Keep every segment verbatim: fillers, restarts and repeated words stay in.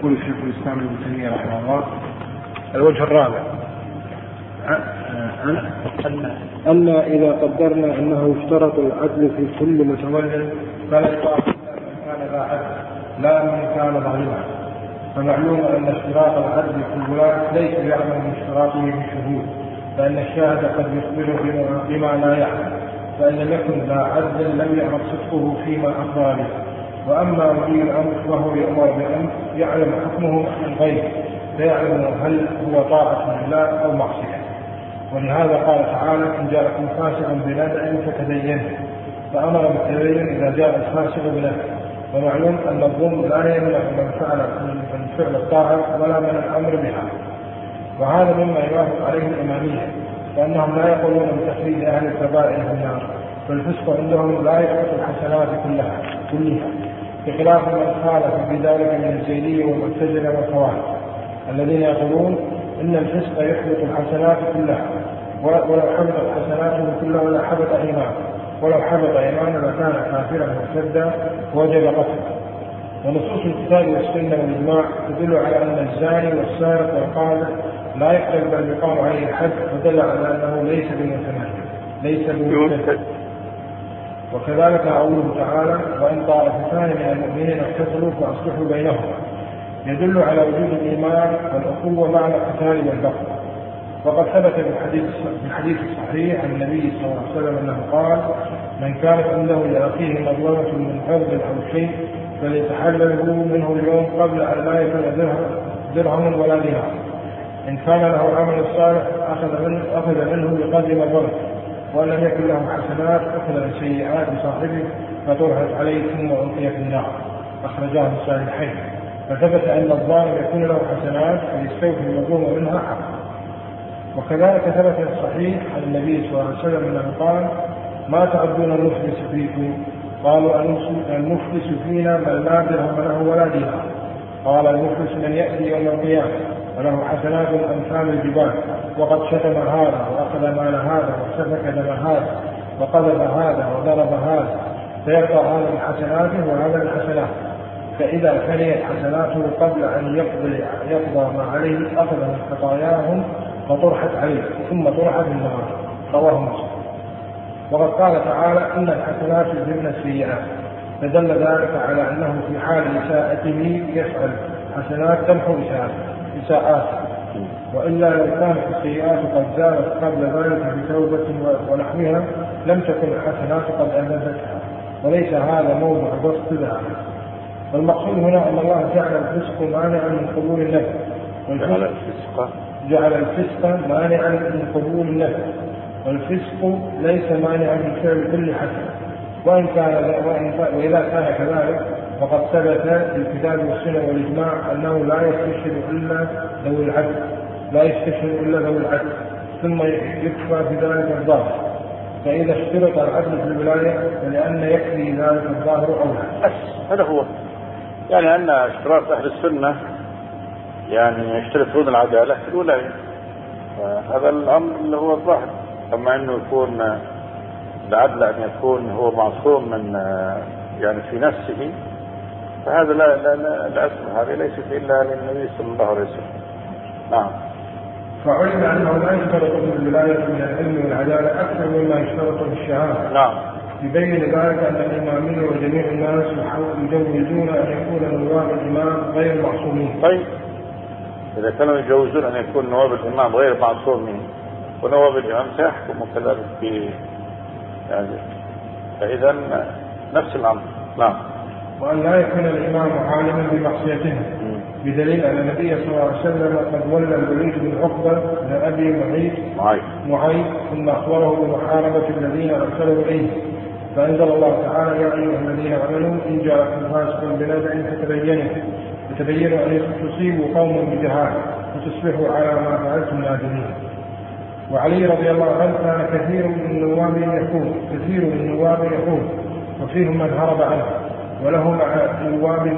يقول الشيخ الإسلام ابن تيمية رحمه الله الوجه الرابع أن إذا قدرنا أنه اشترط العدل في كل متولد فلا يقال من كان ذا عدل لا من كان ظالما، فمعلوم أن اشتراط العدل في الولاة ليس يعمل من اشتراطه بالشهود، فإن الشاهد قد يخبره بما لا يعلم، فإن لم يكن ذا عدل لم يعرف صدقه فيما أخبر به. وأما ولي الأمر فهو يأمر بأمر يعلم حكمه عن غيره، فيعلم هل هو طاعة لله أو معصية. ولهذا قال تعالى: إن جاءكم فاسق بنبأ فتبينوا، فأمر بالتبين إذا جاء الفاسق بنبأ. ومعلوم أن الظلم لا يمنع من فعل من فعل الطاعة ولا من الأمر بها، وهذا مما يوافق عليه الإمامية، فإنهم لا يقولون بتخريج أهل الكبائر في النار، فالفسق عندهم لا يحبط الحسنات كلها كلها بخلاف من خالف في ذلك من الزيدية والمعتزلة والخوارج الذين يقولون إن الفسق يحبط الحسنات كلها، ولو حبط الحسنات كلها ولا حبط إيمانه، ولو حبط إيمانه لكان كافرا مرتدا وجب قتله. ونصوص الكتاب والسنة والإجماع تدل على أن الزاني والسارق والقاذف لا يقتل بل يقام عليه الحد، ودل على أنه ليس بمتمرد ليس بمتمرد. وكذلك قوله تعالى: وإن طائفتان من المؤمنين اقتتلوا فأصلحوا بينهما، يدل على وجود الإيمان والأخوة مع القتال والبغي. وقد ثبت في الحديث الصحيح عن النبي صلى الله عليه وسلم أنه قال: من كانت عنده لأخيه مظلمة من عرض أو شيء فليتحلله منه اليوم قبل أن لا يكون درهم ولا دينار. إن كان له عمل صالح أخذ منه, أخذ منه بقدر مظلمته، وأن لم يكن له حسنات أخذ من سيئات صاحبه فطرحت عليه ثم ألقي في النار. أخرجاه من الصحيحين. فثبت أن الظالم يكون له حسنات فيستوفي المظلوم منها حقا. وكذلك ثبت في الصحيح عن النبي صلى الله عليه وسلم أنه قال: ما تعدون المفلس فيكم؟ قالوا: المفلس فينا من لا درهم له ولا دينار. قال: المفلس من يأتي يوم القيامة وله حسنات أمثال الجبال، وقد شتم هذا وأخذ مال هذا وسفك دم هذا وقذف هذا وضرب هذا، فيبقى هذا من حسناته وهذا من حسناته، فإذا فنيت حسناته قبل أن يقضي, يقضى ما عليه أخذ من خطاياهم فطرحت عليه ثم طرحت النار. رواه مسلم. وقد قال تعالى: إن الحسنات يذهبن السيئات، فدل ذلك على أنه في حال إساءته يفعل حسنات تمحو إساءات، وإلا لو كانت السيئات قد زالت قبل ذلك بتوبة ونحوها لم تكن الحسنات قد أنبتها، وليس هذا موضع بسط ذلك. والمقصود هنا أن الله جعل الفسق مانعا من قبول النفس، جعل الفسق جعل الفسق مانعا من قبول النفس، والفسق ليس مانعا من فعل كل حسن، وإن كان وإذا كان كذلك وقد ثبت في الكتاب والسنة والإجماع أنه لا يستشهد إلا ذوي العدل لا يستشهد إلا ذوي العدل ثم يكفى في ذلك الظاهر. فإذا اشترط العدل في الولاية فلأن يكفي ذلك الظاهر أولى. هذا هو يعني أن اشتراط أهل السنة يعني يشترطون العدالة في الولاية، هذا الأمر اللي هو الظاهر. أما أنه يكون العدل أن يكون هو معصوم من يعني في نفسه فهذا لا لا لا الأصل، هذه ليست إلا للنبي صلى الله عليه وسلم. نعم. فعلم أنه لا يشترط في الولاية من العلم والعدالة أكثر مما يشترط في الشهادة. نعم. يبين ذلك أن الإمامين وجميع الناس يجوزون أن يكون نواب الإمام غير معصومين. طيب إذا كانوا يجوزون أن يكون نواب الإمام غير معصومين ونواب الإمام سيحكم كذلك في يعني فإذا نفس الأمر. نعم. وأن لا يكون الإمام عالما بمعصيته، بدليل أن النبي صلى الله عليه وسلم قد ولى الوليد بن عقبة لأبي معيط معيط ثم أخبره بمحاربة الذين أرسلوا إليه، فأنزل الله تعالى: يا أيها الذين آمنوا إن جاءكم فاسق بنبأ فتبينوا فتبينوا أن تصيبوا قوما بجهالة فتصبحوا على ما فعلتم نادمين. وعلي رضي الله عنه كان كثير من النواب يقول كثير من النواب يقول وفيهم من هرب عنه، وله مع النواب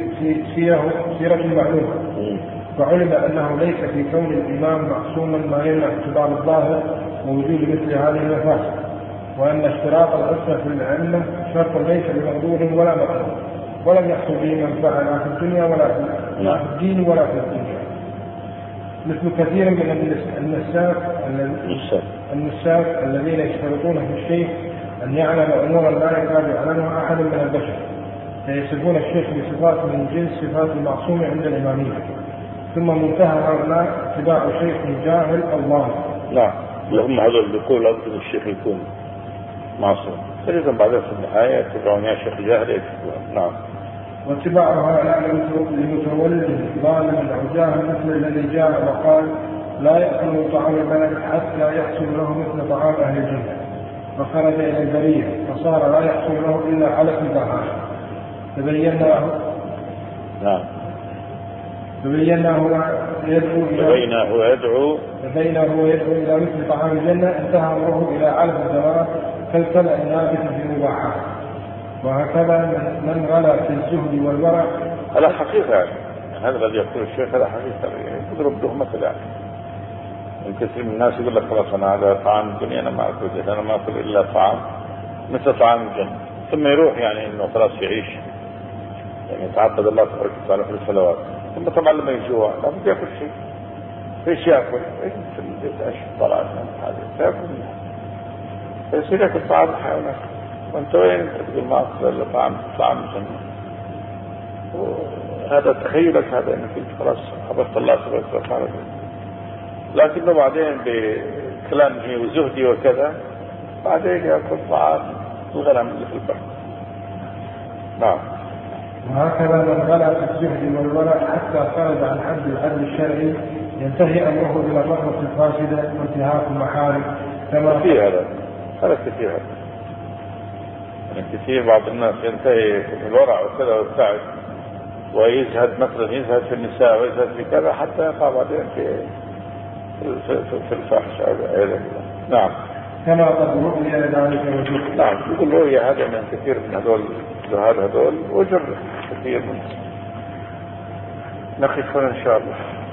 سيرة معلومة، فعلم أنه ليس في كون الإمام معصوما ما يمنع اعتبار الظاهر ووجود مثل هذه المفاسد، وأن اشتراط العصمة في العلم شرط ليس بمقدور ولا مقدور، ولم يحصل به من فعل في الدنيا ولا في الآخرة. لا في الدين ولا في الدنيا، مثل كثير من النساك النساك الذين يشترطون في الشيخ أن يعلم أمورا لا يكاد يعلمها أحد من البشر، فيصفون الشيخ بصفات من جنس صفات المعصوم عند الإمامية، ثم منتهى هؤلاء اتباع شيخ جاهل أو ظالم. لا لهم هذا الذكور لازم الشيخ يكون معصوم، فإذا بعدها في النهاية يتبعون يا شيخ جاهل يتبعون. نعم. واتباع هؤلاء لمتولد ظالم أو جاهل مثل الذي جاء وقال لا يأكل طعام البلد حتى يحصل له مثل طعام أهل الجنة، فخرج إلى البرية فصار لا يحصل له إلا علف البهائم. تبيناه نعم تبيناه يدعو تبيناه يدعو تبيناه يدعو إلى مثل طعام الجنة، انتهى أمره إلى علف الزوات كالكلأ النابت في المباحات. وهكذا من غلا في الزهد والورع. هذا حقيقة يعني. هذا الذي يقول الشيخ هذا حقيقة يضرب له مثل يعني. كثير من الناس يقول لك خلاص أنا هذا طعام الدنيا أنا ما أكل، أنا ما أكل إلا طعام مثل طعام الجنة، ثم يروح يعني إنه خلاص يعيش يعني يتعبد الله تبارك وتعالى في الصلوات، ثم طبعا لما يجوع لا بده يأكل شيء، ايش يأكل؟ ايش في البيت ايش طلع هذا يأكل منها، فيصير يأكل طعام الحيوانات. وانت وين تقول ما أكل إلا طعام طعام الجنة؟ وهذا تخيلك هذا انك خلاص حبست الله تبارك وتعالى، لكنه بعدين بكلامه وزهدي وكذا بعدين يأكل طعام الغنم اللي في البحر. نعم. وهكذا من غلا في الزهد والورع حتى خرج عن حد العدل الشرعي ينتهي أمره إلى الرغبة الفاسدة وانتهاك المحارم. كما كثير هذا هذا كثير هذا يعني كثير بعض الناس ينتهي في الورع وكذا والسعي ويزهد مثلا يزهد في النساء ويزهد في كذا حتى يقع بعدين في في, في الفاحشة والعياذ بالله. نعم. كما قد رؤي ذلك وجه. نعم يقول رؤية هذا من كثير من هذول هذول هذول وجر كثير منهم. نقف هنا إن شاء الله.